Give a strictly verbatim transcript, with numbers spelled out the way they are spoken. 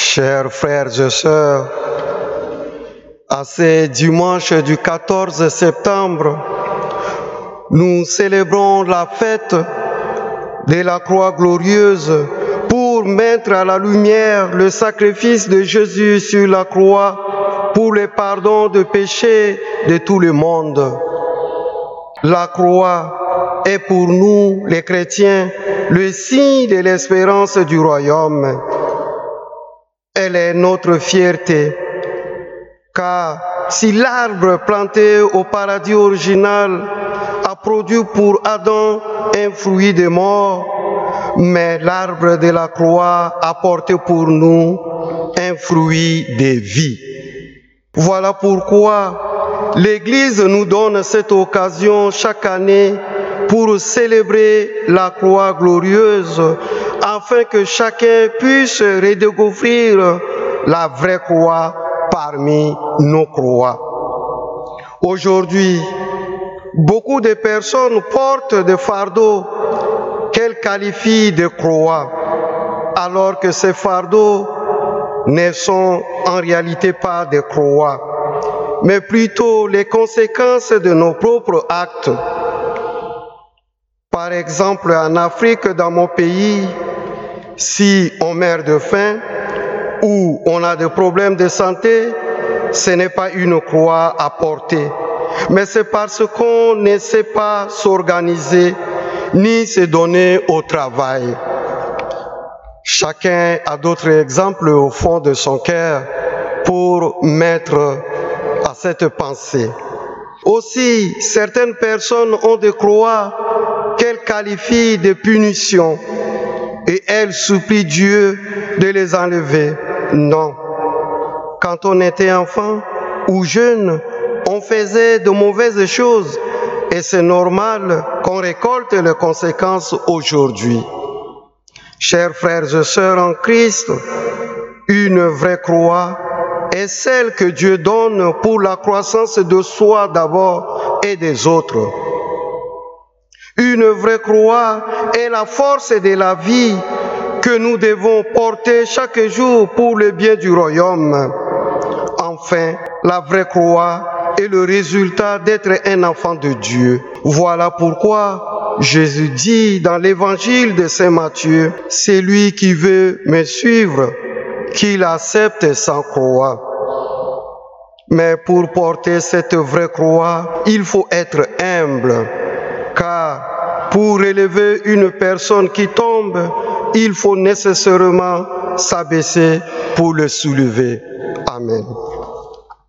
Chers frères et sœurs, à ce dimanche du quatorze septembre, nous célébrons la fête de la croix glorieuse pour mettre à la lumière le sacrifice de Jésus sur la croix pour le pardon de péchés de tout le monde. La croix est pour nous, les chrétiens, le signe de l'espérance du royaume. Elle est notre fierté, car si l'arbre planté au paradis original a produit pour Adam un fruit de mort, mais l'arbre de la croix a porté pour nous un fruit de vie. Voilà pourquoi l'Église nous donne cette occasion chaque année pour célébrer la croix glorieuse, afin que chacun puisse redécouvrir la vraie croix parmi nos croix. Aujourd'hui, beaucoup de personnes portent des fardeaux qu'elles qualifient de croix, alors que ces fardeaux ne sont en réalité pas des croix, mais plutôt les conséquences de nos propres actes. Par exemple, en Afrique, dans mon pays, si on meurt de faim ou on a des problèmes de santé, ce n'est pas une croix à porter, mais c'est parce qu'on ne sait pas s'organiser ni se donner au travail. Chacun a d'autres exemples au fond de son cœur pour mettre à cette pensée. Aussi, certaines personnes ont des croix qu'elles qualifient de punitions et elles supplient Dieu de les enlever. Non. Quand on était enfant ou jeune, on faisait de mauvaises choses et c'est normal qu'on récolte les conséquences aujourd'hui. Chers frères et sœurs en Christ, une vraie croix est celle que Dieu donne pour la croissance de soi d'abord et des autres. Une vraie croix est la force de la vie que nous devons porter chaque jour pour le bien du royaume. Enfin, la vraie croix est le résultat d'être un enfant de Dieu. Voilà pourquoi Jésus dit dans l'évangile de Saint Matthieu, « Celui qui veut me suivre, qu'il accepte sa croix. » Mais pour porter cette vraie croix, il faut être humble, car pour relever une personne qui tombe, il faut nécessairement s'abaisser pour le soulever. Amen.